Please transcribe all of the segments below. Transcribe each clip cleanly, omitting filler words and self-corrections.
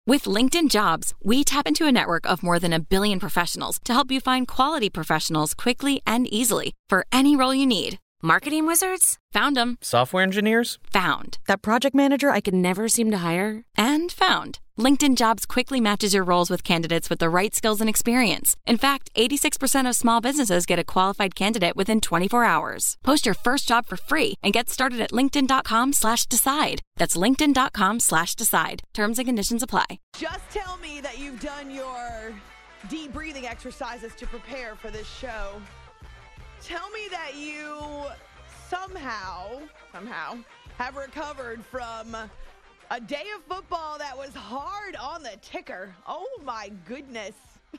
With LinkedIn Jobs, we tap into a network of more than 1 billion professionals to help you find quality professionals quickly and easily for any role you need. Marketing wizards? Found them. Software engineers? Found. That project manager I could never seem to hire? And found. LinkedIn Jobs quickly matches your roles with candidates with the right skills and experience. In fact, 86% of small businesses get a qualified candidate within 24 hours. Post your first job for free and get started at linkedin.com/decide. That's linkedin.com/decide. Terms and conditions apply. Just tell me that you've done your deep breathing exercises to prepare for this show. Tell me that you somehow have recovered from a day of football that was hard on the ticker. Oh, my goodness.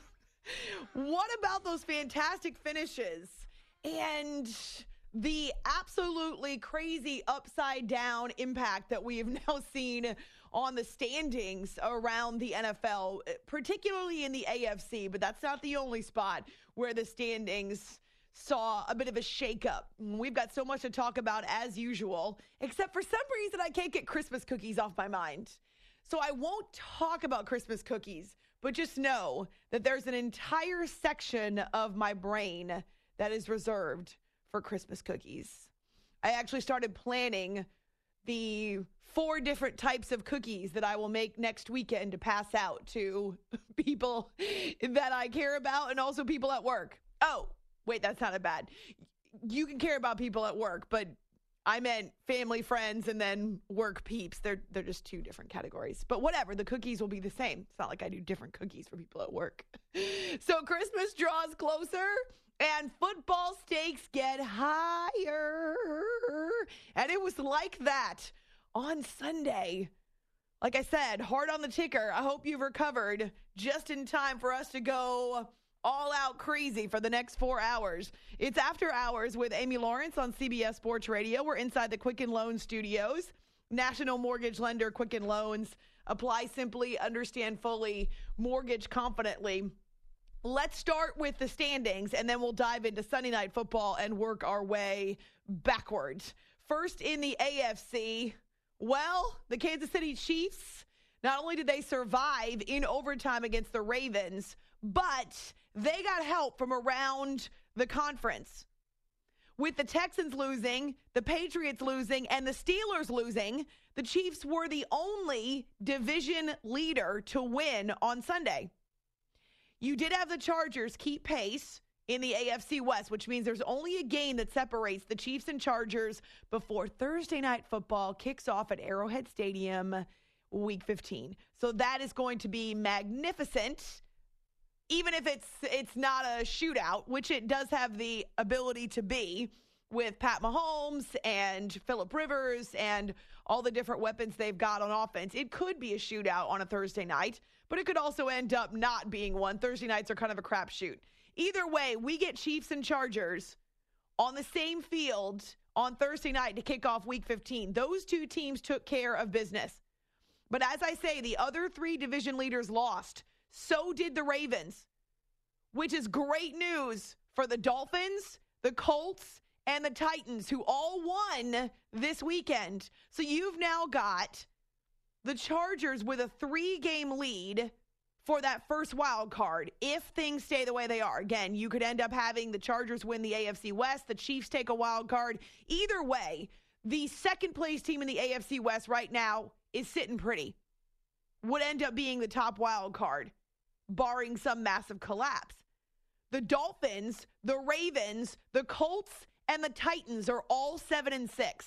What about those fantastic finishes and the absolutely crazy upside-down impact that we have now seen on the standings around the NFL, particularly in the AFC, but that's not the only spot where the standings saw a bit of a shakeup. We've got so much to talk about as usual, except for some reason I can't get Christmas cookies off my mind. So I won't talk about Christmas cookies, but just know that there's an entire section of my brain that is reserved for Christmas cookies. I actually started planning the 4 different types of cookies that I will make next weekend to pass out to people that I care about and also people at work. Oh, wait, that sounded bad. You can care about people at work, but I meant family, friends, and then work peeps. They're just 2 different categories. But whatever, the cookies will be the same. It's not like I do different cookies for people at work. So Christmas draws closer, and football stakes get higher. And it was like that on Sunday. Like I said, hard on the ticker. I hope you've recovered just in time for us to go all out crazy for the next 4 hours. It's After Hours with Amy Lawrence on CBS Sports Radio. We're inside the Quicken Loans studios. National mortgage lender Quicken Loans. Apply simply, understand fully, mortgage confidently. Let's start with the standings, and then we'll dive into Sunday Night Football and work our way backwards. First in the AFC, well, the Kansas City Chiefs, not only did they survive in overtime against the Ravens, but they got help from around the conference. With the Texans losing, the Patriots losing, and the Steelers losing, the Chiefs were the only division leader to win on Sunday. You did have the Chargers keep pace in the AFC West, which means there's only a game that separates the Chiefs and Chargers before Thursday Night Football kicks off at Arrowhead Stadium Week 15. So that is going to be magnificent. Even if it's not a shootout, which it does have the ability to be with Pat Mahomes and Phillip Rivers and all the different weapons they've got on offense. It could be a shootout on a Thursday night, but it could also end up not being one. Thursday nights are kind of a crapshoot. Either way, we get Chiefs and Chargers on the same field on Thursday night to kick off Week 15. Those 2 teams took care of business. But as I say, the other 3 division leaders lost. So did the Ravens, which is great news for the Dolphins, the Colts, and the Titans, who all won this weekend. So you've now got the Chargers with a 3-game lead for that first wild card. If things stay the way they are, again, you could end up having the Chargers win the AFC West, the Chiefs take a wild card. Either way, the second place team in the AFC West right now is sitting pretty. Would end up being the top wild card, barring some massive collapse. The Dolphins, the Ravens, the Colts, and the Titans are all 7-6.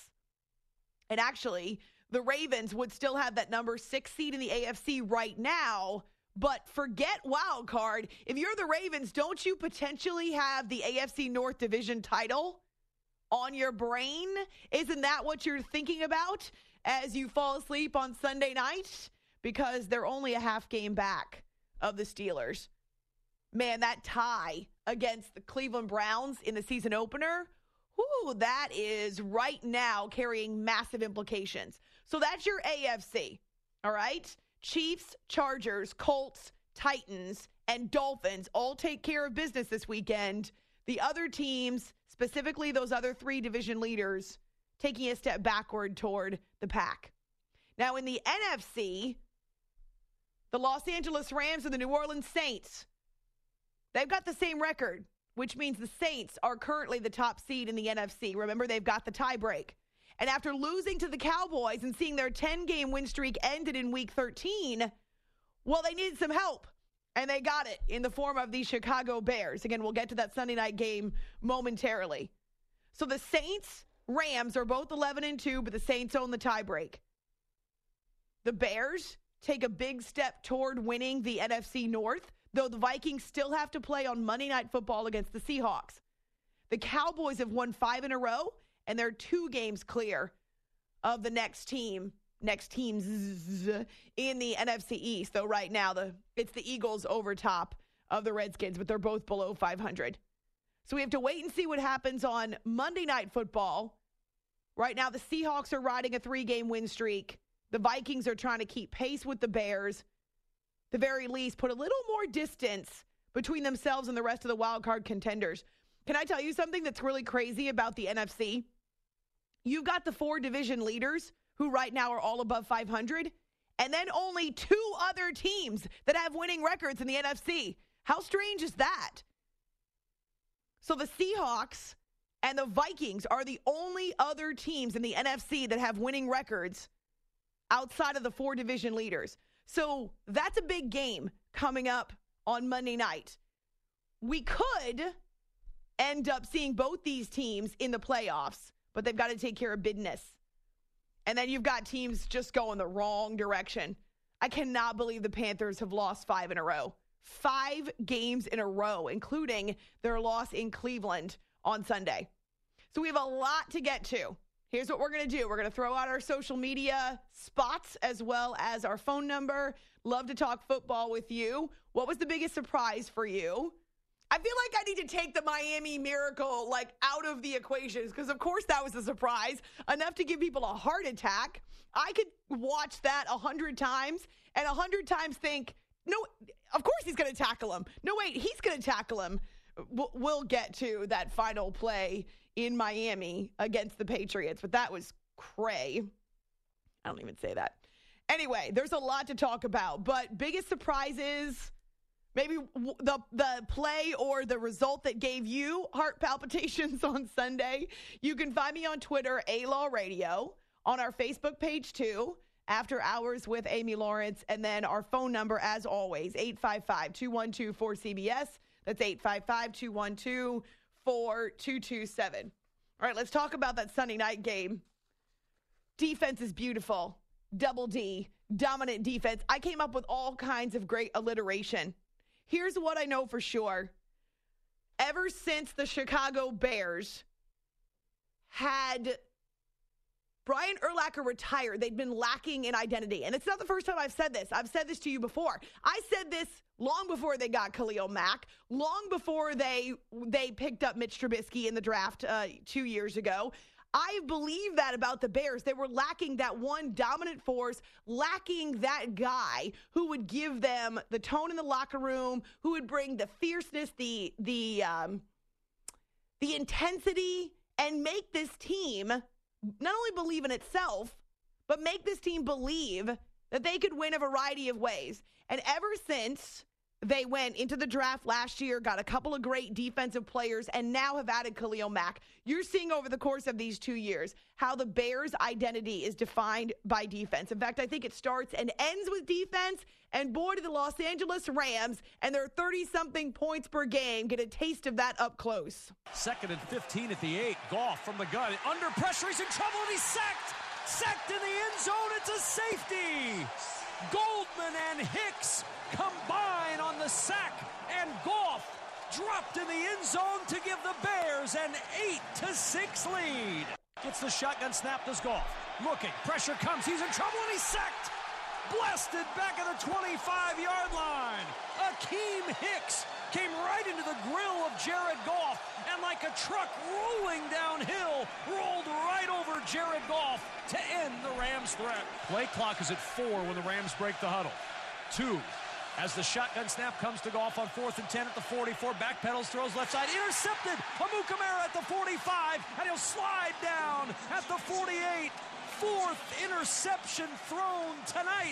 And actually, the Ravens would still have that number 6 seed in the AFC right now, but forget wild card. If you're the Ravens, don't you potentially have the AFC North Division title on your brain? Isn't that what you're thinking about as you fall asleep on Sunday night? Because they're only a half game back of the Steelers. Man, that tie against the Cleveland Browns in the season opener, that is right now carrying massive implications. So that's your AFC, all right? Chiefs, Chargers, Colts, Titans, and Dolphins all take care of business this weekend. The other teams, specifically those other 3 division leaders, taking a step backward toward the pack. Now in the NFC, The Los Angeles Rams and the New Orleans Saints. They've got the same record, which means the Saints are currently the top seed in the NFC. Remember, they've got the tie break. And after losing to the Cowboys and seeing their 10-game win streak ended in Week 13, well, they needed some help. And they got it in the form of the Chicago Bears. Again, we'll get to that Sunday night game momentarily. So the Saints, Rams are both 11-2, but the Saints own the tiebreak. The Bears take a big step toward winning the NFC North, though the Vikings still have to play on Monday Night Football against the Seahawks. The Cowboys have won 5 in a row, and they're 2 games clear of the next teams in the NFC East. Though right now, it's the Eagles over top of the Redskins, but they're both below 500. So we have to wait and see what happens on Monday Night Football. Right now, the Seahawks are riding a 3-game win streak. The Vikings are trying to keep pace with the Bears. At the very least, put a little more distance between themselves and the rest of the wild card contenders. Can I tell you something that's really crazy about the NFC? You've got the 4 division leaders who right now are all above 500, and then only 2 other teams that have winning records in the NFC. How strange is that? So the Seahawks and the Vikings are the only other teams in the NFC that have winning records outside of the 4 division leaders. So that's a big game coming up on Monday night. We could end up seeing both these teams in the playoffs, but they've got to take care of business. And then you've got teams just going the wrong direction. I cannot believe the Panthers have lost 5 in a row. 5 games in a row, including their loss in Cleveland on Sunday. So we have a lot to get to. Here's what we're going to do. We're going to throw out our social media spots as well as our phone number. Love to talk football with you. What was the biggest surprise for you? I feel like I need to take the Miami Miracle out of the equations because, of course, that was a surprise. Enough to give people a heart attack. I could watch that 100 times and 100 times think, no, of course he's going to tackle him. No, wait, he's going to tackle him. We'll get to that final play in Miami against the Patriots, but that was cray. I don't even say that. Anyway, there's a lot to talk about, but biggest surprises, maybe the play or the result that gave you heart palpitations on Sunday. You can find me on Twitter, A-Law Radio, on our Facebook page too, After Hours with Amy Lawrence, and then our phone number, as always, 855-212-4CBS. That's 855-212-4227. All right, let's talk about that Sunday night game. Defense is beautiful. Double D, dominant defense. I came up with all kinds of great alliteration. Here's what I know for sure. Ever since the Chicago Bears had Brian Urlacher retired, they'd been lacking in identity. And it's not the first time I've said this. I've said this to you before. I said this long before they got Khalil Mack, long before they picked up Mitch Trubisky in the draft 2 years ago. I believe that about the Bears. They were lacking that one dominant force, lacking that guy who would give them the tone in the locker room, who would bring the fierceness, the intensity, and make this team not only believe in itself, but make this team believe that they could win a variety of ways. And ever since they went into the draft last year, got a couple of great defensive players, and now have added Khalil Mack, you're seeing over the course of these 2 years how the Bears' identity is defined by defense. In fact, I think it starts and ends with defense. And boy, do the Los Angeles Rams and their 30-something points per game get a taste of that up close. 2nd and 15 at the 8. Goff from the gun. Under pressure, he's in trouble, and he's sacked. Sacked in the end zone. It's a safety. Goldman and Hicks combine on the sack, and Goff dropped in the end zone to give the Bears an 8-6 lead. Gets the shotgun snap, does Goff. Looking, pressure comes, he's in trouble, and he's sacked. Blasted back at the 25-yard line. Akeem Hicks came right into the grill of Jared Goff, and like a truck rolling downhill, rolled right over Jared Goff to end the Rams' threat. Play clock is at 4 when the Rams break the huddle. 2. As the shotgun snap comes to Goff on 4th and 10 at the 44, backpedals, throws left side, intercepted. Amukamara at the 45, and he'll slide down at the 48. 4th interception thrown tonight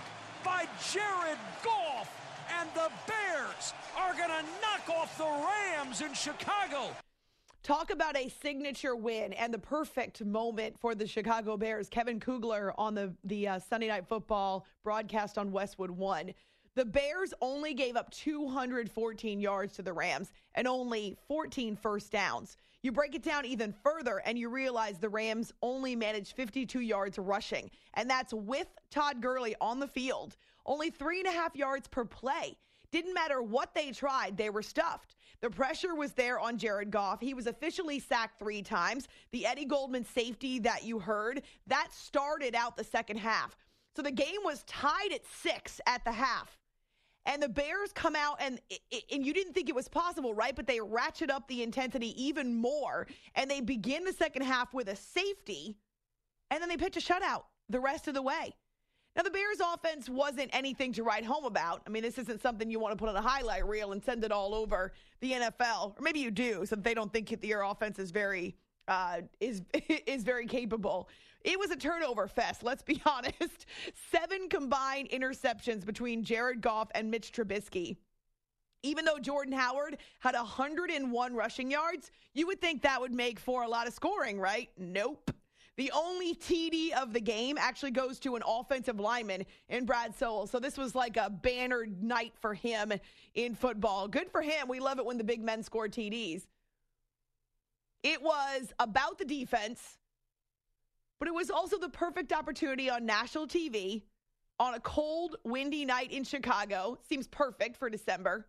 by Jared Goff. And the Bears are going to knock off the Rams in Chicago. Talk about a signature win and the perfect moment for the Chicago Bears. Kevin Kugler on the Sunday Night Football broadcast on Westwood One. The Bears only gave up 214 yards to the Rams and only 14 first downs. You break it down even further and you realize the Rams only managed 52 yards rushing. And that's with Todd Gurley on the field. Only 3.5 yards per play. Didn't matter what they tried, they were stuffed. The pressure was there on Jared Goff. He was officially sacked 3 times. The Eddie Goldman safety that you heard, that started out the second half. So the game was tied at 6 at the half. And the Bears come out, and you didn't think it was possible, right? But they ratchet up the intensity even more. And they begin the second half with a safety, and then they pitch a shutout the rest of the way. Now, the Bears' offense wasn't anything to write home about. I mean, this isn't something you want to put on a highlight reel and send it all over the NFL. Or maybe you do, so that they don't think your offense is very very capable. It was a turnover fest, let's be honest. 7 combined interceptions between Jared Goff and Mitch Trubisky. Even though Jordan Howard had 101 rushing yards, you would think that would make for a lot of scoring, right? Nope. The only TD of the game actually goes to an offensive lineman in Brad Sowell. So this was like a banner night for him in football. Good for him. We love it when the big men score TDs. It was about the defense, but it was also the perfect opportunity on national TV on a cold, windy night in Chicago. Seems perfect for December.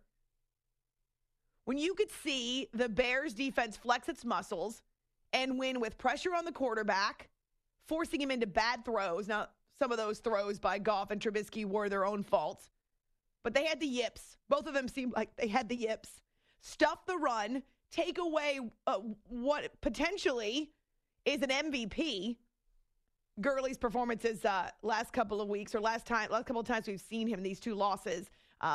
When you could see the Bears defense flex its muscles and win with pressure on the quarterback, forcing him into bad throws. Now, some of those throws by Goff and Trubisky were their own faults, but they had the yips. Both of them seemed like they had the yips. Stuff the run, take away what potentially is an MVP. Gurley's performances last couple of weeks, or last couple of times we've seen him, these 2 losses,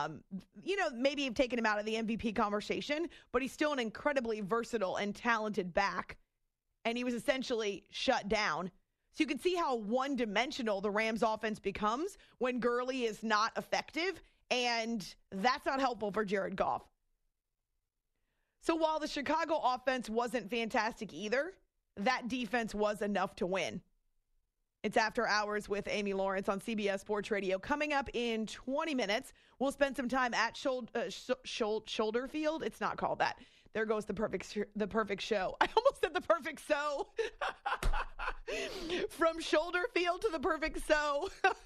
maybe have taken him out of the MVP conversation, but he's still an incredibly versatile and talented back. And he was essentially shut down. So you can see how one-dimensional the Rams offense becomes when Gurley is not effective, and that's not helpful for Jared Goff. So while the Chicago offense wasn't fantastic either, that defense was enough to win. It's After Hours with Amy Lawrence on CBS Sports Radio. Coming up in 20 minutes, we'll spend some time at Shoulder Field. It's not called that. There goes the perfect show. I almost said the perfect so. From Shoulder Field to the perfect so.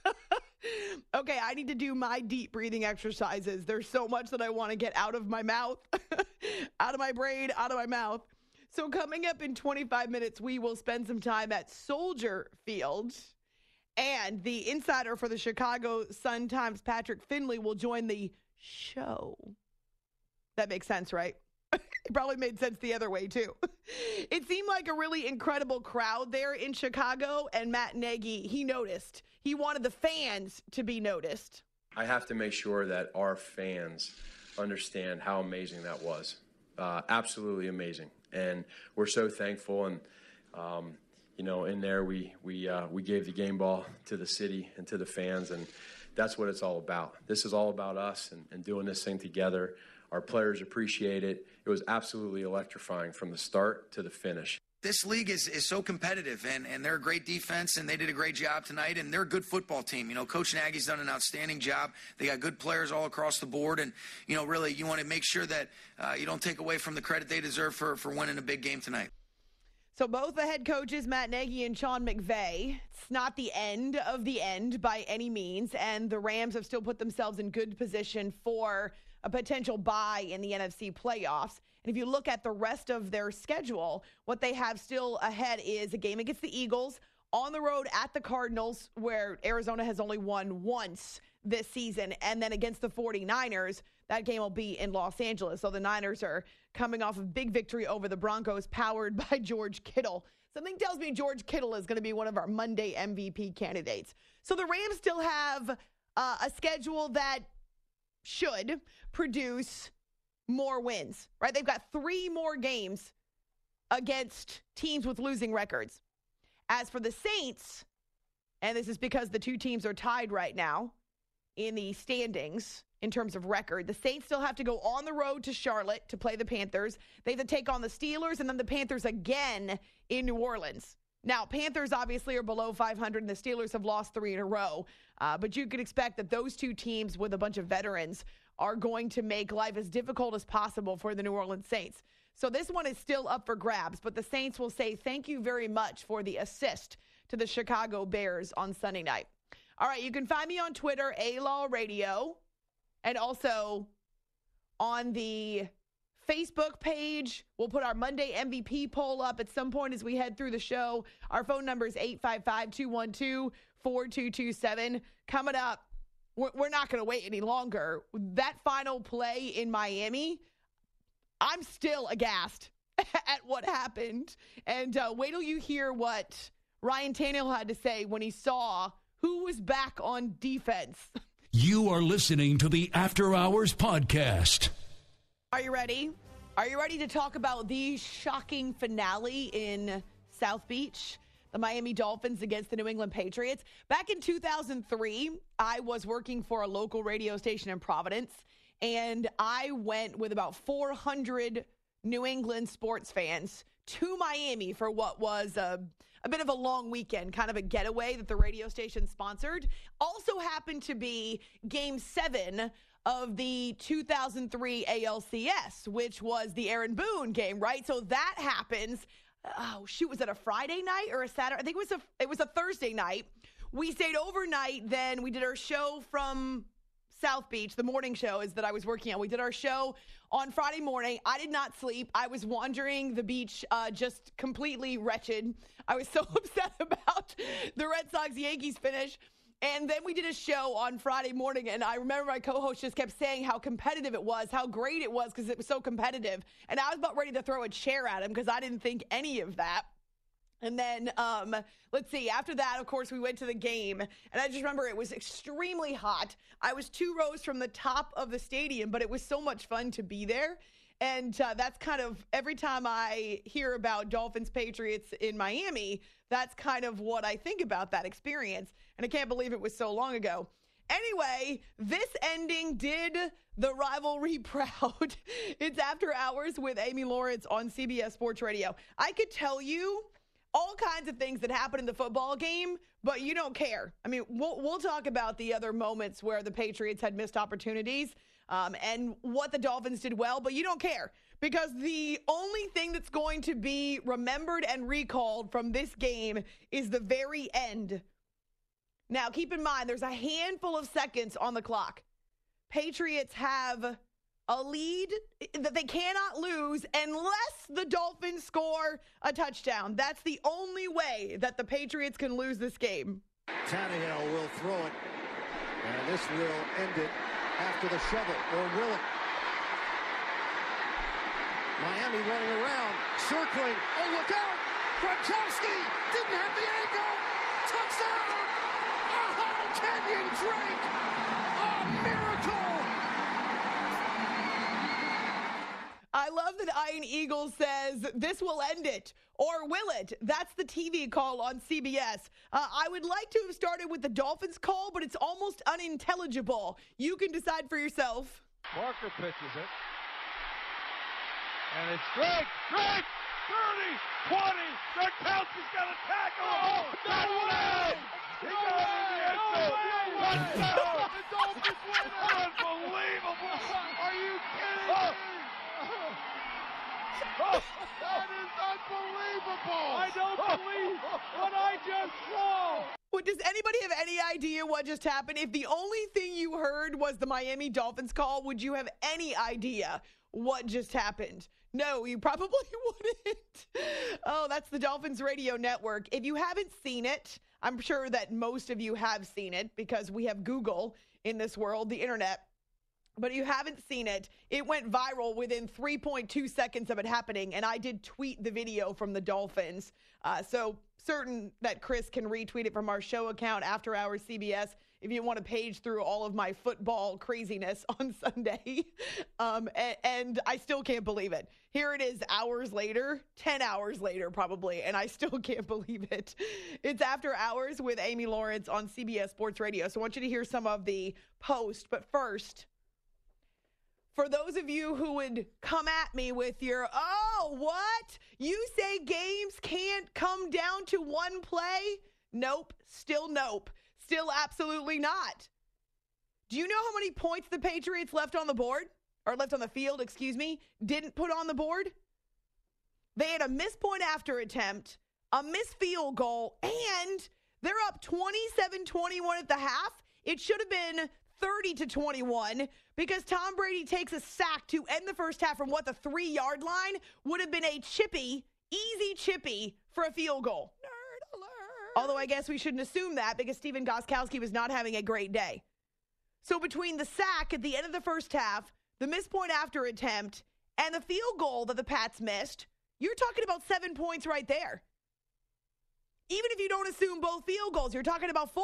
Okay, I need to do my deep breathing exercises. There's so much that I want to get out of my mouth, out of my brain, out of my mouth. So coming up in 25 minutes, we will spend some time at Soldier Field. And the insider for the Chicago Sun-Times, Patrick Finley, will join the show. That makes sense, right? It probably made sense the other way, too. It seemed like a really incredible crowd there in Chicago, and Matt Nagy, he noticed. He wanted the fans to be noticed. I have to make sure that our fans understand how amazing that was. Absolutely amazing. And we're so thankful. And, in there we gave the game ball to the city and to the fans, and that's what it's all about. This is all about us and doing this thing together. Our players appreciate it. It was absolutely electrifying from the start to the finish. This league is so competitive, and they're a great defense, and they did a great job tonight, and they're a good football team. Coach Nagy's done an outstanding job. They got good players all across the board, and, really you want to make sure that you don't take away from the credit they deserve for winning a big game tonight. So both the head coaches, Matt Nagy and Sean McVay, it's not the end of the end by any means, and the Rams have still put themselves in good position for a potential bye in the NFC playoffs. And if you look at the rest of their schedule, what they have still ahead is a game against the Eagles, on the road at the Cardinals, where Arizona has only won once this season, and then against the 49ers, that game will be in Los Angeles. So the Niners are coming off a big victory over the Broncos, powered by George Kittle. Something tells me George Kittle is going to be one of our Monday MVP candidates. So the Rams still have a schedule that should produce more wins, right? They've got 3 more games against teams with losing records. As for the Saints, and this is because the 2 teams are tied right now, in the standings in terms of record. The Saints still have to go on the road to Charlotte to play the Panthers. They have to take on the Steelers and then the Panthers again in New Orleans. Now, Panthers obviously are below 500 and the Steelers have lost 3 in a row. But you could expect that those two teams with a bunch of veterans are going to make life as difficult as possible for the New Orleans Saints. So this one is still up for grabs, but the Saints will say thank you very much for the assist to the Chicago Bears on Sunday night. All right, you can find me on Twitter, A-Law Radio, and also on the Facebook page. We'll put our Monday MVP poll up at some point as we head through the show. Our phone number is 855-212-4227. Coming up, we're not going to wait any longer. That final play in Miami, I'm still aghast at what happened. And wait till you hear what Ryan Tannehill had to say when he saw who was back on defense. You are listening to the After Hours Podcast. Are you ready? Are you ready to talk about the shocking finale in South Beach? The Miami Dolphins against the New England Patriots. Back in 2003, I was working for a local radio station in Providence, and I went with about 400 New England sports fans to Miami for what was a bit of a long weekend, kind of a getaway that the radio station sponsored. Also happened to be Game 7 of the 2003 ALCS, which was the Aaron Boone game, right? So that happens. Oh, shoot, was it a Friday night or a Saturday? I think it was a Thursday night. We stayed overnight, then we did our show from South Beach. The morning show is that I was working on. We did our show on Friday morning. I did not sleep. I was wandering the beach, just completely wretched. I was so upset about the Red Sox-Yankees finish. And then we did a show on Friday morning, and I remember my co-host just kept saying how competitive it was, how great it was because it was so competitive. And I was about ready to throw a chair at him because I didn't think any of that. And then, let's see, after that, of course, we went to the game. And I just remember it was extremely hot. I was 2 rows from the top of the stadium, but it was so much fun to be there. And that's kind of, every time I hear about Dolphins Patriots in Miami, that's kind of what I think about that experience. And I can't believe it was so long ago. Anyway, this ending did the rivalry proud. It's After Hours with Amy Lawrence on CBS Sports Radio. I could tell you all kinds of things that happened in the football game, but you don't care. I mean, we'll talk about the other moments where the Patriots had missed opportunities and what the Dolphins did well, but you don't care because the only thing that's going to be remembered and recalled from this game is the very end. Now, keep in mind, there's a handful of seconds on the clock. Patriots have a lead that they cannot lose unless the Dolphins score a touchdown. That's the only way that the Patriots can lose this game. Tannehill will throw it, and this will end it after the shovel, or will it? Miami running around, circling. Oh, look out! Gronkowski didn't have the angle. Touchdown! Kenyon Drake! A miracle! I love that Iron Eagle says, this will end it. Or will it? That's the TV call on CBS. I would like to have started with the Dolphins call, but it's almost unintelligible. You can decide for yourself. Parker pitches it. And it's Drake! 30, 20, Gronkowski's got a tackle! Oh, no way! He got it in the end zone! Touchdown! The Dolphins win! Unbelievable! Are you kidding me? That is unbelievable! I don't believe what I just saw! Well, does anybody have any idea what just happened? If the only thing you heard was the Miami Dolphins call, would you have any idea what just happened? No, you probably wouldn't. Oh, that's the Dolphins Radio Network. If you haven't seen it, I'm sure that most of you have seen it because we have Google in this world, the internet. But if you haven't seen it, it went viral within 3.2 seconds of it happening, and I did tweet the video from the Dolphins. So certain that Chris can retweet it from our show account, After Hours CBS, if you want to page through all of my football craziness on Sunday. And I still can't believe it. Here it is hours later, 10 hours later probably, and I still can't believe it. It's After Hours with Amy Lawrence on CBS Sports Radio. So I want you to hear some of the post. But first, for those of you who would come at me with your, oh, what? You say games can't come down to one play? Nope. Still nope. Still absolutely not. Do you know how many points the Patriots left on the board? Or left on the field, excuse me, didn't put on the board? They had a missed point after attempt, a missed field goal, and they're up 27-21 at the half. It should have been 30-21 because Tom Brady takes a sack to end the first half from what the 3-yard line would have been a chippy, easy chippy for a field goal. Nerd alert. Although I guess we shouldn't assume that because Stephen Gostkowski was not having a great day. So between the sack at the end of the first half, the missed point after attempt, and the field goal that the Pats missed, you're talking about 7 points right there. Even if you don't assume both field goals, you're talking about 4.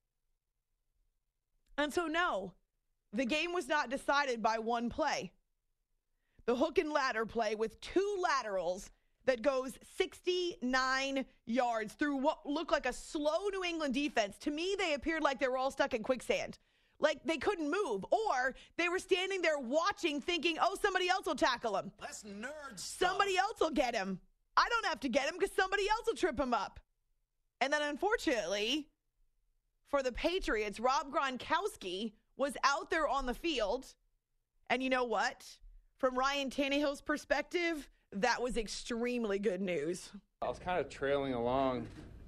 And so, no, the game was not decided by one play. The hook and ladder play with 2 laterals that goes 69 yards through what looked like a slow New England defense. To me, they appeared like they were all stuck in quicksand. Like they couldn't move, or they were standing there watching thinking, oh, somebody else will tackle him. That's nerd stuff. Somebody else will get him. I don't have to get him because somebody else will trip him up. And then unfortunately for the Patriots, Rob Gronkowski was out there on the field. And you know what? From Ryan Tannehill's perspective, that was extremely good news. I was kind of trailing along.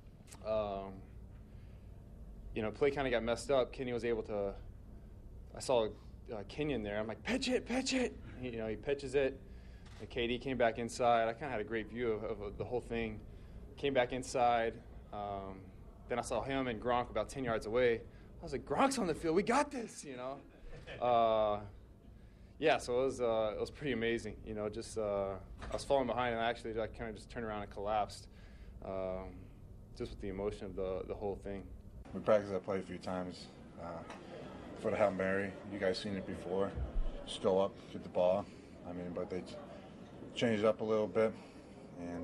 Play kind of got messed up. Kenny was able to, I saw Kenyon there. I'm like, pitch it. He pitches it. And KD came back inside. I kind of had a great view of the whole thing. Came back inside. Then I saw him and Gronk about 10 yards away. I was like, Gronk's on the field. We got this, so it was pretty amazing. I was falling behind, and I kind of just turned around and collapsed just with the emotion of the whole thing. We practiced that play a few times for the Hail Mary. You guys seen it before. Just go up, get the ball. But they changed it up a little bit, and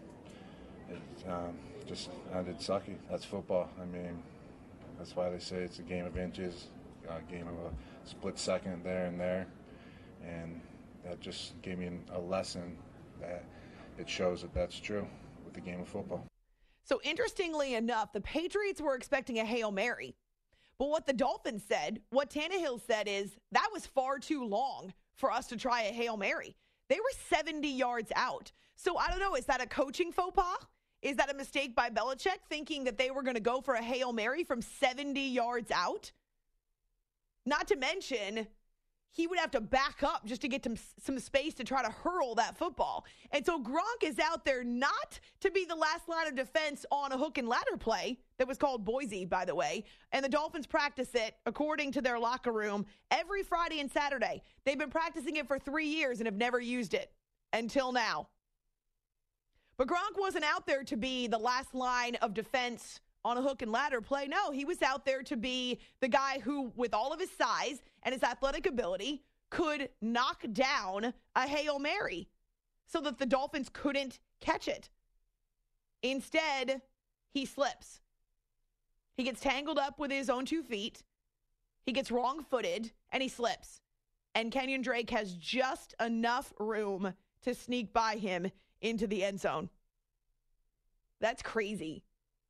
it just ended sucky. That's football. That's why they say it's a game of inches, a game of a split second there and there. And that just gave me a lesson that it shows that that's true with the game of football. So interestingly enough, the Patriots were expecting a Hail Mary. But what the Dolphins said, what Tannehill said is, that was far too long for us to try a Hail Mary. They were 70 yards out. So I don't know, is that a coaching faux pas? Is that a mistake by Belichick thinking that they were going to go for a Hail Mary from 70 yards out? Not to mention, he would have to back up just to get some space to try to hurl that football. And so Gronk is out there not to be the last line of defense on a hook and ladder play that was called Boise, by the way. And the Dolphins practice it, according to their locker room, every Friday and Saturday. They've been practicing it for 3 years and have never used it until now. But Gronk wasn't out there to be the last line of defense on a hook and ladder play. No, he was out there to be the guy who, with all of his size and his athletic ability, could knock down a Hail Mary so that the Dolphins couldn't catch it. Instead, he slips. He gets tangled up with his own 2 feet. He gets wrong-footed, and he slips. And Kenyon Drake has just enough room to sneak by him into the end zone. That's crazy.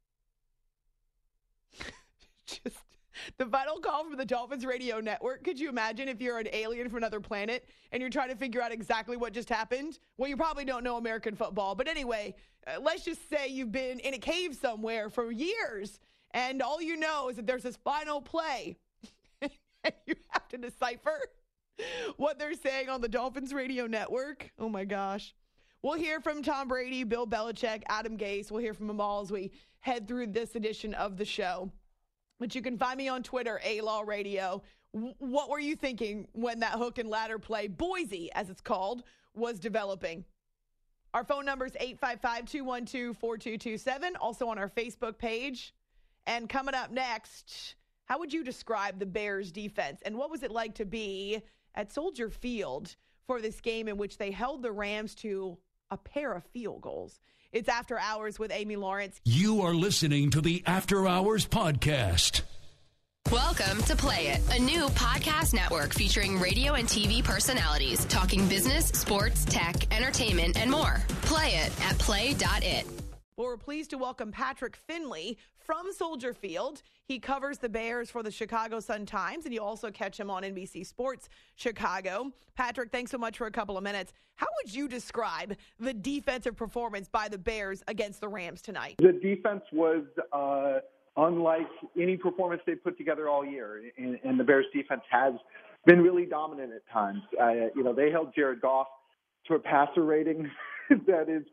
Just the final call from the Dolphins radio network. Could you imagine if you're an alien from another planet and you're trying to figure out exactly what just happened? Well, you probably don't know American football. But anyway, let's just say you've been in a cave somewhere for years and all you know is that there's this final play. And you have to decipher what they're saying on the Dolphins radio network. Oh, my gosh. We'll hear from Tom Brady, Bill Belichick, Adam Gase. We'll hear from them all as we head through this edition of the show. But you can find me on Twitter, A-Law Radio. What were you thinking when that hook and ladder play, Boise, as it's called, was developing? Our phone number is 855-212-4227, also on our Facebook page. And coming up next, how would you describe the Bears defense, and what was it like to be at Soldier Field for this game in which they held the Rams to a pair of field goals? It's After Hours with Amy Lawrence. You are listening to the After Hours podcast. Welcome to Play It, a new podcast network featuring radio and TV personalities talking business, sports, tech, entertainment, and more. Play it at play.it. Well, we're pleased to welcome Patrick Finley from Soldier Field. He covers the Bears for the Chicago Sun-Times, and you also catch him on NBC Sports Chicago. Patrick, thanks so much for a couple of minutes. How would you describe the defensive performance by the Bears against the Rams tonight? The defense was unlike any performance they've put together all year, and the Bears defense has been really dominant at times. They held Jared Goff to a passer rating that is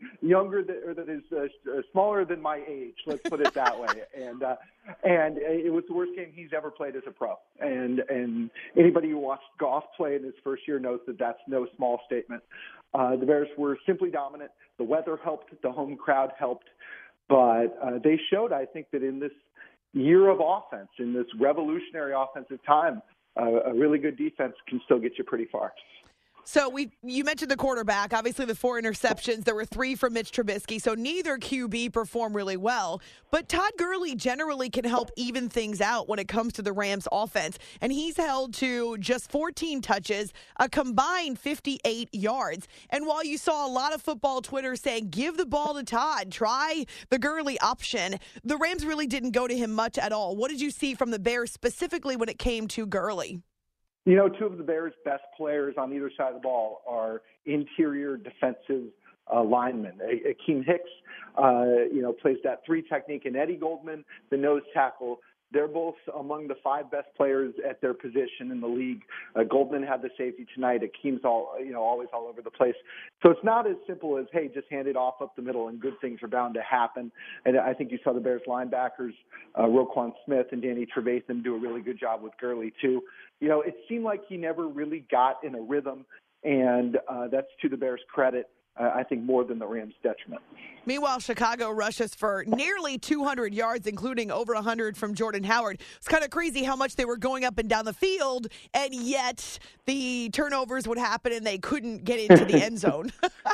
smaller than my age. Let's put it that way. And it was the worst game he's ever played as a pro. And anybody who watched Goff play in his first year knows that that's no small statement. The Bears were simply dominant. The weather helped. The home crowd helped. But they showed, I think, that in this year of offense, in this revolutionary offensive time, a really good defense can still get you pretty far. So you mentioned the quarterback, obviously the 4 interceptions. There were 3 from Mitch Trubisky, so neither QB performed really well. But Todd Gurley generally can help even things out when it comes to the Rams offense. And he's held to just 14 touches, a combined 58 yards. And while you saw a lot of football Twitter saying, give the ball to Todd, try the Gurley option, the Rams really didn't go to him much at all. What did you see from the Bears specifically when it came to Gurley? 2 of the Bears' best players on either side of the ball are interior defensive linemen. Akeem Hicks, plays that 3 technique, and Eddie Goldman, the nose tackle. They're both among the 5 best players at their position in the league. Goldman had the safety tonight. Akeem's always all over the place. So it's not as simple as, hey, just hand it off up the middle and good things are bound to happen. And I think you saw the Bears linebackers, Roquan Smith and Danny Trevathan, do a really good job with Gurley too. It seemed like he never really got in a rhythm, and that's to the Bears' credit. I think more than the Rams' detriment. Meanwhile, Chicago rushes for nearly 200 yards, including over 100 from Jordan Howard. It's kind of crazy how much they were going up and down the field, and yet the turnovers would happen and they couldn't get into the end zone.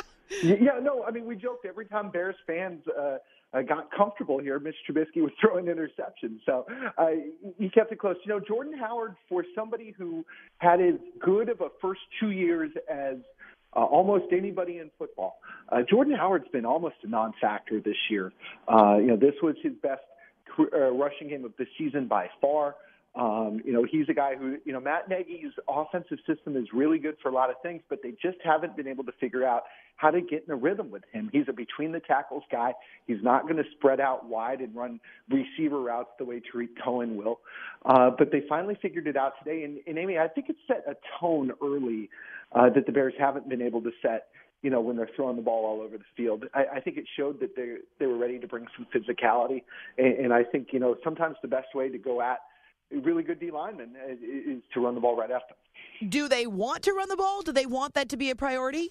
We joked every time Bears fans got comfortable here, Mitch Trubisky was throwing interceptions. So he kept it close. Jordan Howard, for somebody who had as good of a first 2 years as almost anybody in football, Jordan Howard's been almost a non-factor this year. This was his best rushing game of the season by far. He's a guy who, Matt Nagy's offensive system is really good for a lot of things, but they just haven't been able to figure out how to get in a rhythm with him. He's a between the tackles guy. He's not going to spread out wide and run receiver routes the way Tariq Cohen will. But they finally figured it out today. And Amy, I think it set a tone early that the Bears haven't been able to set, when they're throwing the ball all over the field. I think it showed that they were ready to bring some physicality. And I think, sometimes the best way to go at really good D linemen is to run the ball right after. Do they want to run the ball? Do they want that to be a priority?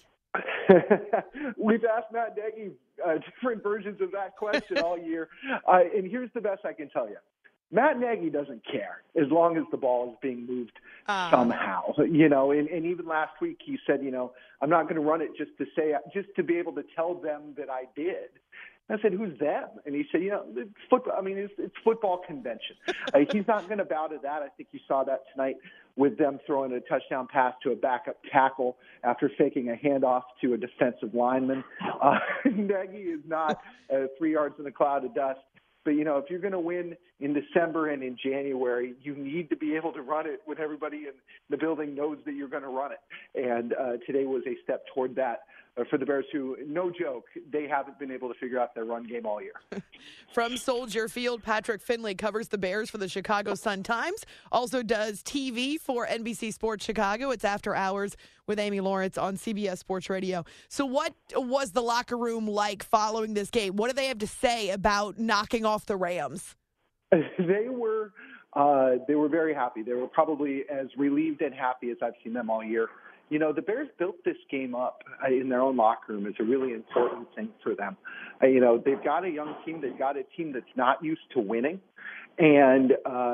We've asked Matt Nagy different versions of that question all year. And here's the best I can tell you. Matt Nagy doesn't care as long as the ball is being moved somehow, and even last week he said, I'm not going to run it just to be able to tell them that I did. I said, who's them? And he said, it's football. It's football convention. He's not going to bow to that. I think you saw that tonight with them throwing a touchdown pass to a backup tackle after faking a handoff to a defensive lineman. Nagy is not 3 yards in a cloud of dust. But, if you're going to win in December and in January, you need to be able to run it when everybody in the building knows that you're going to run it. And today was a step toward that for the Bears, who, no joke, they haven't been able to figure out their run game all year. From Soldier Field, Patrick Finley covers the Bears for the Chicago Sun-Times, also does TV for NBC Sports Chicago. It's After Hours with Amy Lawrence on CBS Sports Radio. So what was the locker room like following this game? What do they have to say about knocking off the Rams? They were very happy. They were probably as relieved and happy as I've seen them all year. The Bears built this game up in their own locker room. It's a really important thing for them. They've got a young team. They've got a team that's not used to winning. And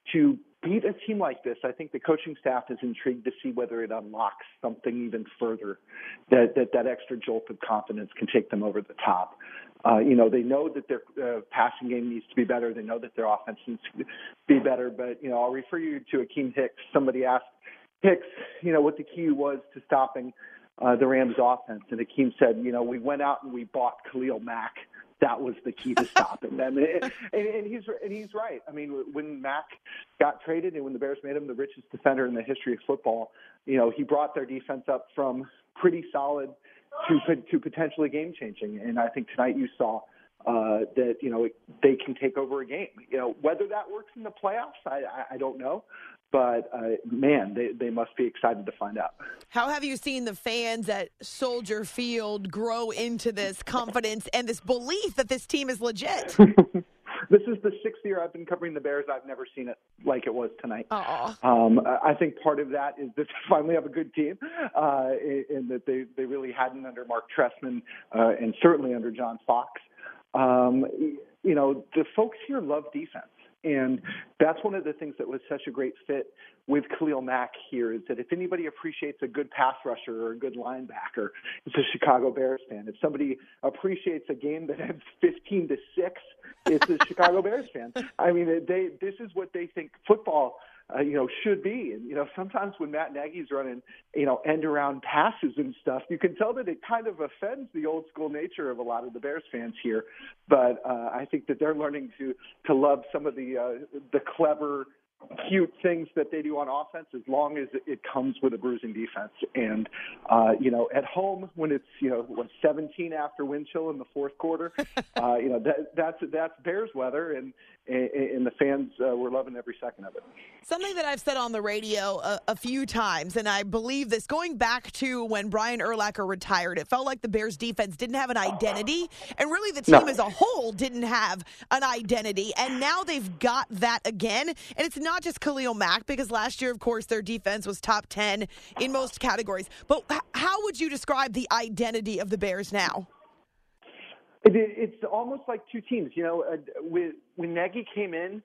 to beat a team like this, I think the coaching staff is intrigued to see whether it unlocks something even further, that extra jolt of confidence can take them over the top. They know that their passing game needs to be better. They know that their offense needs to be better. But, I'll refer you to Akeem Hicks. Somebody asked Hicks, what the key was to stopping the Rams offense. And Akeem said, we went out and we bought Khalil Mack. That was the key to stopping them. And he's right. I mean, when Mack got traded and when the Bears made him the richest defender in the history of football, he brought their defense up from pretty solid to potentially game-changing. And I think tonight you saw that, they can take over a game. Whether that works in the playoffs, I don't know. But, man, they must be excited to find out. How have you seen the fans at Soldier Field grow into this confidence and this belief that this team is legit? This is the 6th year I've been covering the Bears. I've never seen it like it was tonight. I think part of that is that they finally have a good team, and that they really hadn't under Mark Trestman and certainly under John Fox. The folks here love defense. And that's one of the things that was such a great fit with Khalil Mack here, is that if anybody appreciates a good pass rusher or a good linebacker, it's a Chicago Bears fan. If somebody appreciates a game that ends 15-6, it's a Chicago Bears fan. I mean, this is what they think football should be. And, sometimes when Matt Nagy's running, end-around passes and stuff, you can tell that it kind of offends the old-school nature of a lot of the Bears fans here. But I think that they're learning to love some of the clever, cute things that they do on offense, as long as it comes with a bruising defense. And, at home, when it's, 17 after wind chill in the fourth quarter, that's Bears weather, and the fans were loving every second of it. Something that I've said on the radio a few times, and I believe this, going back to when Brian Urlacher retired, it felt like the Bears defense didn't have an identity, and really the team as a whole didn't have an identity, and now they've got that again. And it's not just Khalil Mack, because last year, of course, their defense was top 10 in most categories. But how would you describe the identity of the Bears now? It's almost like two teams. When Nagy came in,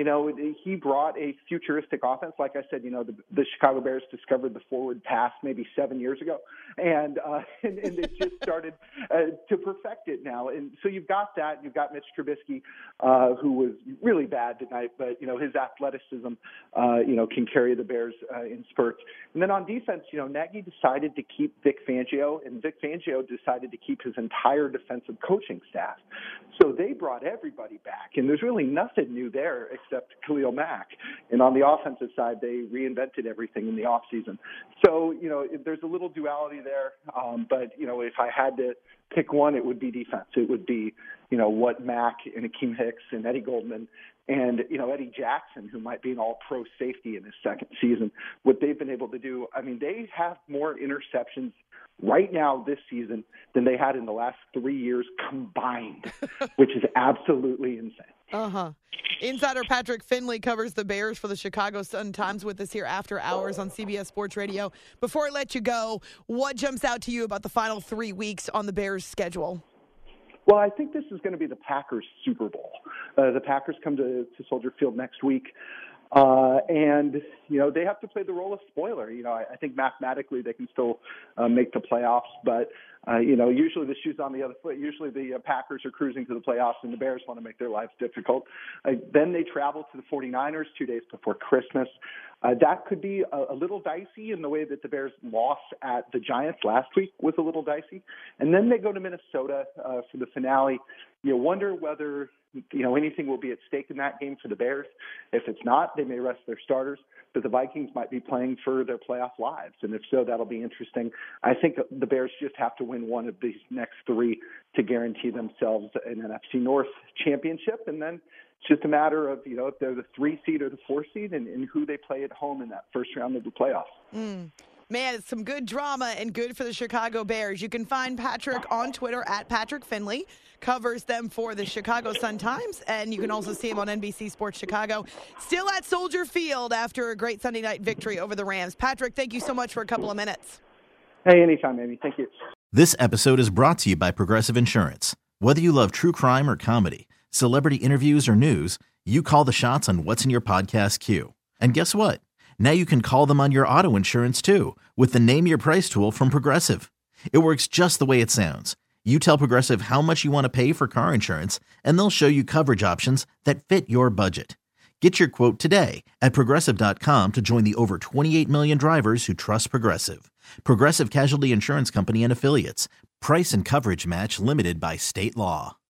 he brought a futuristic offense. Like I said, the Chicago Bears discovered the forward pass maybe 7 years ago, and they just started to perfect it now. And so you've got that. You've got Mitch Trubisky, who was really bad tonight, but his athleticism, can carry the Bears in spurts. And then on defense, Nagy decided to keep Vic Fangio, and Vic Fangio decided to keep his entire defensive coaching staff. So they brought everybody back, and there's really nothing new there except Khalil Mack. And on the offensive side, they reinvented everything in the offseason. So, there's a little duality there. But, if I had to pick one, it would be defense. It would be, what Mack and Akeem Hicks and Eddie Goldman and, Eddie Jackson, who might be an all-pro safety in his second season, what they've been able to do. I mean, they have more interceptions right now this season than they had in the last 3 years combined, which is absolutely insane. Insider Patrick Finley covers the Bears for the Chicago Sun-Times with us here after hours on CBS Sports Radio. Before I let you go, what jumps out to you about the final 3 weeks on the Bears' schedule? Well, I think this is going to be the Packers' Super Bowl. The Packers come to Soldier Field next week. And, they have to play the role of spoiler. I think mathematically they can still make the playoffs, but, usually the shoe's on the other foot. Usually the Packers are cruising to the playoffs and the Bears want to make their lives difficult. Then they travel to the 49ers 2 days before Christmas. That could be a little dicey in the way that the Bears' loss at the Giants last week was a little dicey. And then they go to Minnesota for the finale. You wonder whether anything will be at stake in that game for the Bears. If it's not, they may rest their starters, but the Vikings might be playing for their playoff lives. And if so, that'll be interesting. I think the Bears just have to win one of these next three to guarantee themselves an NFC North championship. And then it's just a matter of, if they're the 3 seed or the 4 seed and who they play at home in that first round of the playoffs. Man, it's some good drama and good for the Chicago Bears. You can find Patrick on Twitter at Patrick Finley, covers them for the Chicago Sun-Times, and you can also see him on NBC Sports Chicago. Still at Soldier Field after a great Sunday night victory over the Rams. Patrick, thank you so much for a couple of minutes. Hey, anytime, Amy. Thank you. This episode is brought to you by Progressive Insurance. Whether you love true crime or comedy, celebrity interviews or news, You call the shots on what's in your podcast queue. And guess what? Now you can call them on your auto insurance too with the Name Your Price tool from Progressive. It works just the way it sounds. You tell Progressive how much you want to pay for car insurance, and they'll show you coverage options that fit your budget. Get your quote today at Progressive.com to join the over 28 million drivers who trust Progressive. Progressive Casualty Insurance Company and Affiliates. Price and coverage match limited by state law.